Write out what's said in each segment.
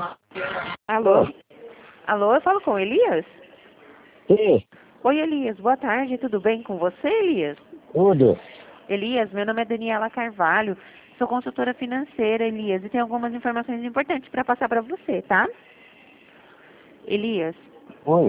Alô? Alô, eu falo com o Elias? Sim, Oi, Elias, boa tarde, tudo bem com você, Elias? tudo. Elias, meu nome é Daniela Carvalho, sou consultora financeira, Elias, e tenho algumas informações importantes para passar para você, tá? Elias, Oi,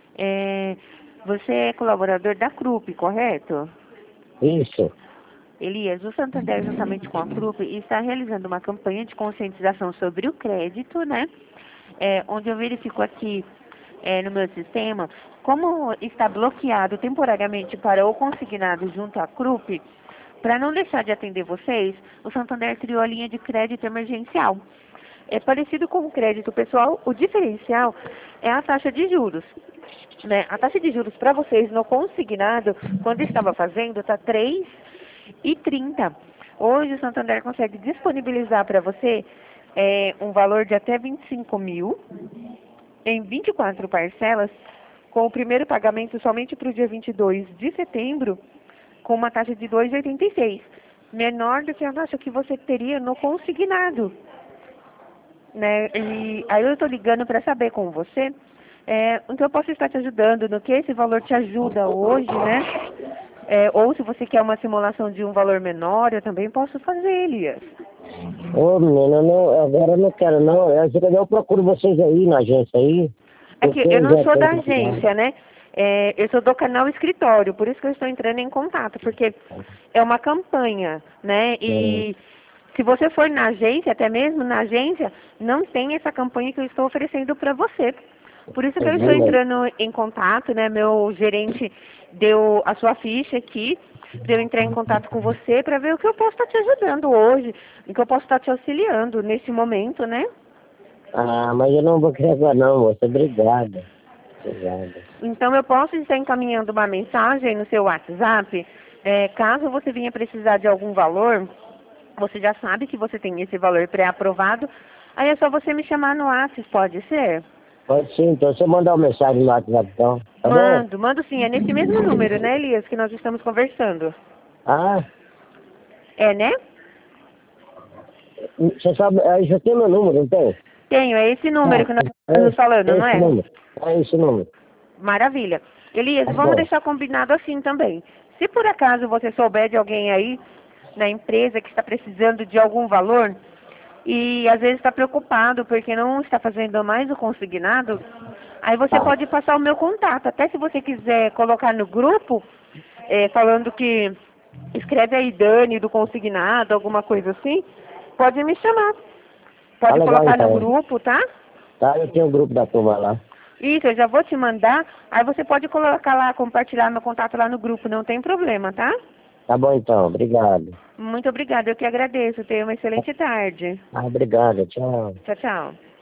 você é colaborador da CRUP, correto? isso. Elias, o Santander, juntamente com a CRUP, está realizando uma campanha de conscientização sobre o crédito, né? Onde eu verifico aqui no meu sistema, como está bloqueado temporariamente para o consignado junto à CRUP, para não deixar de atender vocês, o Santander criou a linha de crédito emergencial. É parecido com o crédito pessoal, o diferencial é a taxa de juros. Né? A taxa de juros para vocês no consignado, quando estava fazendo, está 3,30. Hoje o Santander consegue disponibilizar para você um valor de até 25 mil em 24 parcelas, com o primeiro pagamento somente para o dia 22 de setembro, com uma taxa de 2,86, menor do que a taxa que você teria no consignado. Né? E aí eu estou ligando para saber com você o que eu posso estar te ajudando, no que esse valor te ajuda hoje, né? Ou se você quer uma simulação de um valor menor, eu também posso fazer, Elias. Ô, menina, não, agora eu não quero, não. Eu procuro vocês aí na agência aí. É que Porque eu eu não já sou da tenho que tirar. agência, né? Eu sou do canal Escritório, por isso que eu estou entrando em contato, porque é uma campanha, né? E se você for na agência, até mesmo na agência, não tem essa campanha que eu estou oferecendo para você. Por isso que eu estou entrando em contato, né? Meu gerente deu a sua ficha aqui, para eu entrar em contato com você para ver o que eu posso estar te ajudando hoje, o que eu posso estar te auxiliando nesse momento, né? Ah, mas eu não vou querer agora não, moça. Obrigada. Obrigada. Então, eu posso estar encaminhando uma mensagem no seu WhatsApp. Caso você venha precisar de algum valor, você já sabe que você tem esse valor pré-aprovado. Aí é só você me chamar no WhatsApp, pode ser? Pode sim, então. Se eu mandar uma mensagem no WhatsApp, então. Tá bom? Mando sim. É nesse mesmo número, né, Elias, que nós estamos conversando. Ah, É, né? você sabe, aí já tem meu número, não tem? Tenho, é esse número que nós estamos falando, É não esse é? número. É esse número. Maravilha. Elias, Tá vamos bom. deixar combinado assim também. Se por acaso você souber de alguém aí na empresa que está precisando de algum valor e às vezes está preocupado porque não está fazendo mais o consignado, aí você Tá. pode passar o meu contato. Até se você quiser colocar no grupo, falando que escreve aí Dani do consignado, alguma coisa assim, pode me chamar. Tá Pode legal, colocar no então. grupo, tá? Tá, eu tenho o grupo da turma lá. Isso, eu já vou te mandar. Aí você pode colocar lá, compartilhar meu contato lá no grupo, não tem problema, tá? Tá bom, então. Obrigado. Muito obrigada, eu que agradeço. Tenha uma excelente tarde. Ah, obrigado. Tchau. Tchau, tchau.